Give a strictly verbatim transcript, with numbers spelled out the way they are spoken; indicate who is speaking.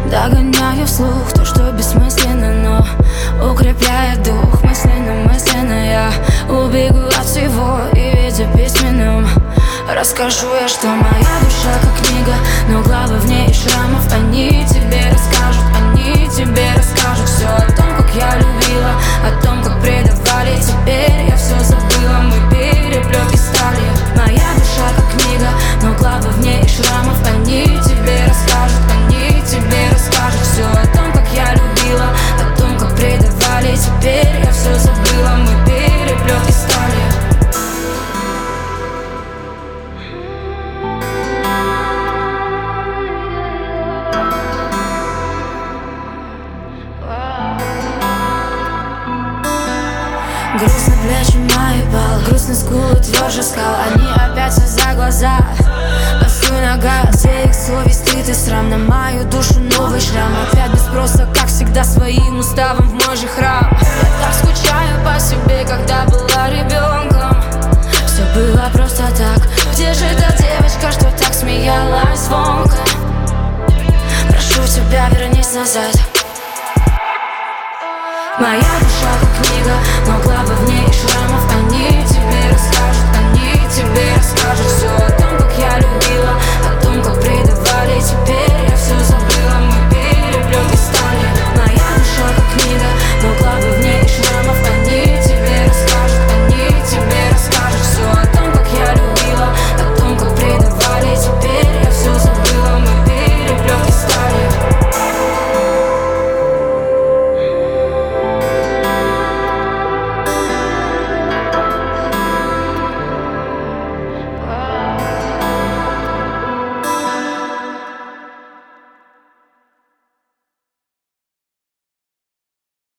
Speaker 1: Догоняю вслух то, что бессмысленно, но укрепляет дух. Мысленно, мысленно я убегу от всего и видя письменным расскажу я, что моя душа как книга, но главы в ней и шрамов. Они тебе расскажут, они тебе расскажут все о том, как я любила, о том, как предавали. Теперь я все забыла, мы переплеты стали. Моя душа как книга, но главы в ней и шрамов. Они тебе расскажут, они тебе расскажут все о том, как я любила, о том, как предавали. Теперь я все забыла, мы переплеты стали. Грустно плечи мои пал, грустно скулы тверже скал. Они опять все за глаза, постой нога, где их совесть, стыд и срам. На мою душу новый шрам, опять без спроса, как всегда, своим уставом в мой же храм. Я так скучаю по себе, когда была ребенком. Все было просто так. Где же та девочка, что так смеялась звонко? Прошу тебя, вернись назад. Моя душа как книга, но главы в ней и шрамов. Они тебе расскажут, они тебе расскажут все.